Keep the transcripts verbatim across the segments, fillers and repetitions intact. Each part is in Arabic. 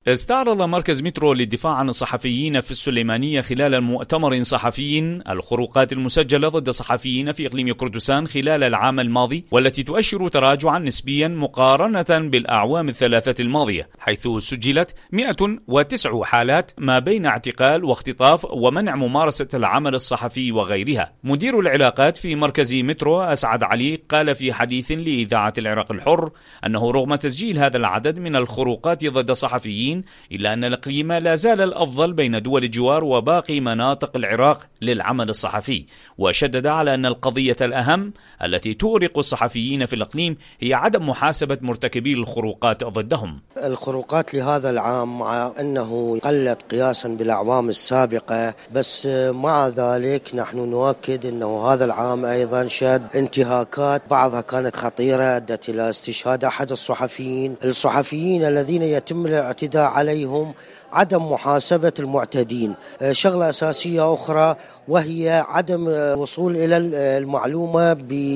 استعرض مركز مترو للدفاع عن الصحفيين في السليمانية خلال مؤتمر صحفي الخروقات المسجلة ضد صحفيين في إقليم كردستان خلال العام الماضي، والتي تؤشر تراجعا نسبيا مقارنة بالأعوام الثلاثة الماضية، حيث سجلت مئة وتسع حالات ما بين اعتقال واختطاف ومنع ممارسة العمل الصحفي وغيرها. مدير العلاقات في مركز مترو أسعد علي قال في حديث لإذاعة العراق الحر أنه رغم تسجيل هذا العدد من الخروقات ضد صحفيين إلا أن الإقليم لا زال الأفضل بين دول الجوار وباقي مناطق العراق للعمل الصحفي، وشدد على أن القضية الأهم التي تؤرق الصحفيين في الإقليم هي عدم محاسبة مرتكبي الخروقات ضدهم. الخروقات لهذا العام مع أنه قلت قياسا بالأعوام السابقة، بس مع ذلك نحن نؤكد أنه هذا العام أيضا شهد انتهاكات بعضها كانت خطيرة أدت إلى استشهاد أحد الصحفيين. الصحفيين الذين يتم الاعتداء عليهم عدم محاسبة المعتدين، شغلة أساسية أخرى وهي عدم وصول إلى المعلومة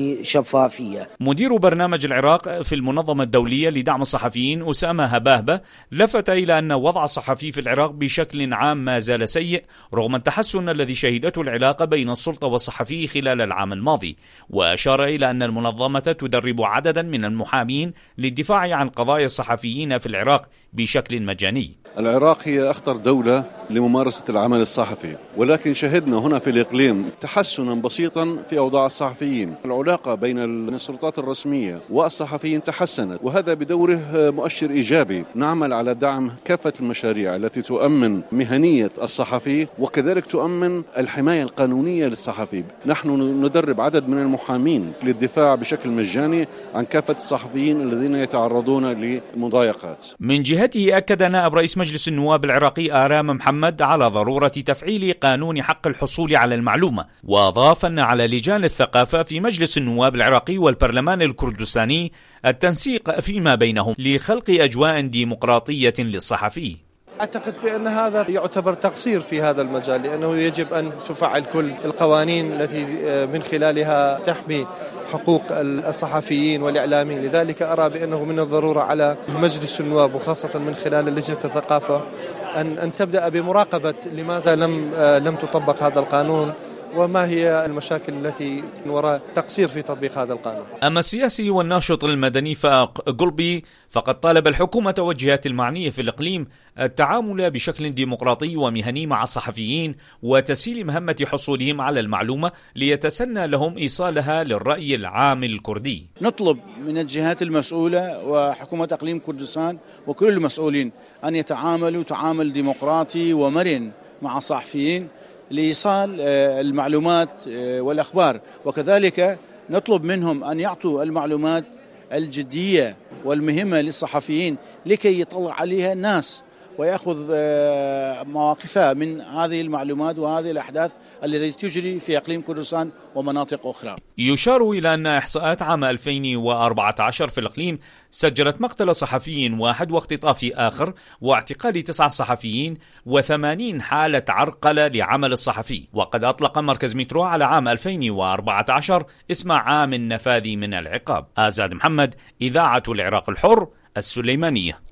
بشفافية. مدير برنامج العراق في المنظمة الدولية لدعم الصحفيين أسامة هباهبة لفت إلى أن وضع الصحفي في العراق بشكل عام ما زال سيء رغم التحسن الذي شهدته العلاقة بين السلطة والصحفي خلال العام الماضي، وأشار إلى أن المنظمة تدرب عددا من المحامين للدفاع عن قضايا الصحفيين في العراق بشكل مجاني. العراق هي أخطر دولة لممارسة العمل الصحفي، ولكن شهدنا هنا في الإقليم تحسنا بسيطا في أوضاع الصحفيين. العلاقة بين السلطات الرسمية والصحفيين تحسنت، وهذا بدوره مؤشر إيجابي. نعمل على دعم كافة المشاريع التي تؤمن مهنية الصحفي وكذلك تؤمن الحماية القانونية للصحفي. نحن ندرب عدد من المحامين للدفاع بشكل مجاني عن كافة الصحفيين الذين يتعرضون لمضايقات. من جهته أكد نائب رئيس مجلس النواب العراقي آرام محمد على ضرورة تفعيل قانون حق الحصول على المعلومة، وأضاف أن على لجان الثقافة في مجلس النواب العراقي والبرلمان الكردستاني التنسيق فيما بينهم لخلق أجواء ديمقراطية للصحفي. أعتقد بأن هذا يعتبر تقصير في هذا المجال، لأنه يجب أن تفعل كل القوانين التي من خلالها تحمي حقوق الصحفيين والإعلاميين. لذلك أرى بأنه من الضرورة على مجلس النواب وخاصة من خلال لجنة الثقافة أن أن تبدأ بمراقبة لماذا لم لم تطبق هذا القانون وما هي المشاكل التي وراء تقصير في تطبيق هذا القانون. أما السياسي والناشط المدني فاق قلبي فقد طالب الحكومة والجهات المعنية في الإقليم التعامل بشكل ديمقراطي ومهني مع الصحفيين وتسهيل مهمة حصولهم على المعلومة ليتسنى لهم إيصالها للرأي العام الكردي. نطلب من الجهات المسؤولة وحكومة إقليم كردستان وكل المسؤولين أن يتعاملوا تعامل ديمقراطي ومرن مع الصحفيين لإيصال المعلومات والأخبار، وكذلك نطلب منهم أن يعطوا المعلومات الجدية والمهمة للصحفيين لكي يطلع عليها الناس ويأخذ مواقفها من هذه المعلومات وهذه الأحداث التي تجري في إقليم كردستان ومناطق أخرى. يشار إلى أن إحصاءات عام ألفين وأربعة عشر في الإقليم سجلت مقتل صحفي واحد واختطاف آخر واعتقال تسعة صحفيين وثمانين حالة عرقلة لعمل الصحفي. وقد أطلق مركز مترو على عام ألفين وأربعة عشر اسم عام النفاذ من العقاب. آزاد محمد، إذاعة العراق الحر، السليمانية.